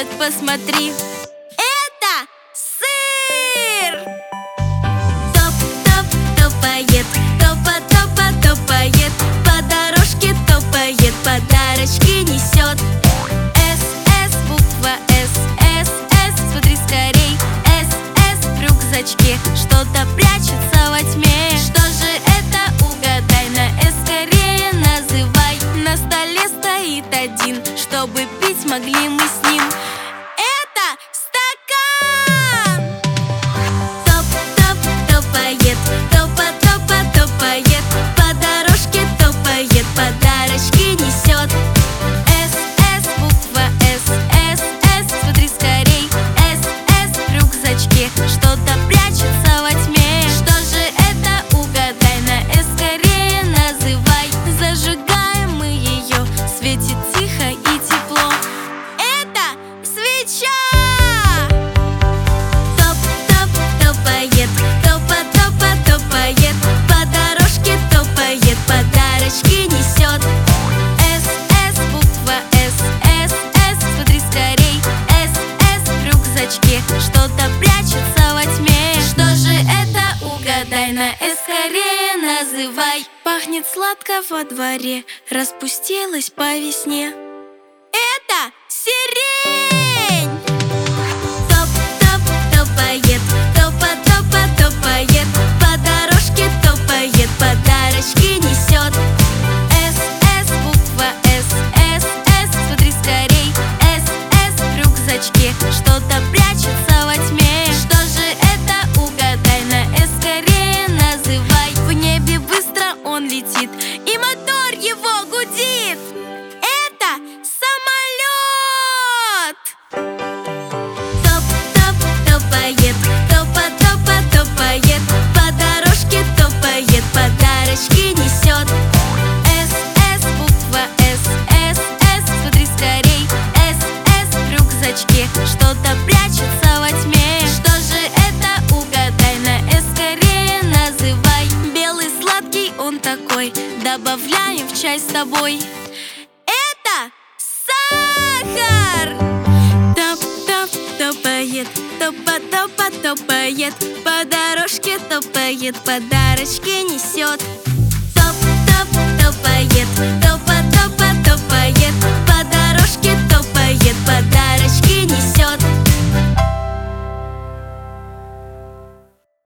Вот посмотри, это сыр! Топ-топ топает, топа-топа-топает, по дорожке топает, подарочки несет. С, буква С, смотри скорей, С в рюкзачке что-то прячется во тьме. Что же это, угадай, на С скорее называй. На столе стоит один, чтобы пить могли мы с ним. Это стакан! Топ-топ топает, топа-топа-топает, по дорожке топает, подарочки несет. С, буква С, смотри скорей, С в рюкзачке что-то прячется во тьме. Что же это, угадай, на С скорее называй. Зажигаем мы ее, светит тихо и тепло. Это свеча! Топ-топ топает, топа-топа-топает, по дорожке топает, подарочки несет. С, буква С, смотри скорей, С в рюкзачке что-то прячется во тьме. Что же это, угадай, на С скорее называй. Пахнет сладко во дворе, распустилась по весне. Это сирень! Топ-топ топает, топа-топа-топает, по дорожке топает, подарочки несет. С, буква С, смотри скорей, С в рюкзачке что-то прячется во тьме. Что же это, угадай, на С скорее называй. В небе быстро он летит, и мотор его гудит. Это самолет! Топ-топ топает, топа-топа-топает, по дорожке топает, подарочки несет. С, буква С, смотри скорей, С в рюкзачке что-то прячется во тьме. Что же это, угадай, на С скорее называй. Белый сладкий он такой, добавляем в чай с тобой. Это сахар! Топ-топ топает, топа-топа-топает, по дорожке топает, подарочки несет.